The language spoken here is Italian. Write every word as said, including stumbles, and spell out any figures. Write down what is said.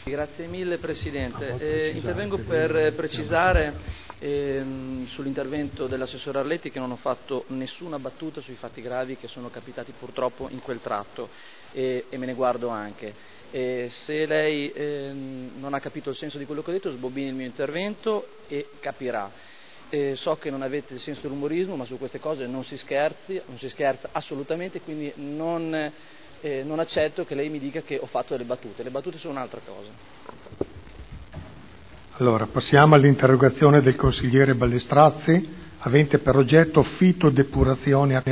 Grazie mille Presidente. Eh, intervengo per precisare ehm, sull'intervento dell'assessore Arletti che non ho fatto nessuna battuta sui fatti gravi che sono capitati purtroppo in quel tratto e, e me ne guardo anche. E se lei ehm, non ha capito il senso di quello che ho detto, sbobbini il mio intervento e capirà. Eh, so che non avete il senso dell'umorismo, ma su queste cose non si scherzi, non si scherza assolutamente, quindi non... Eh, non accetto che lei mi dica che ho fatto delle battute, le battute sono un'altra cosa. Allora, passiamo all'interrogazione del consigliere Ballestrazzi, avente per oggetto fitodepurazione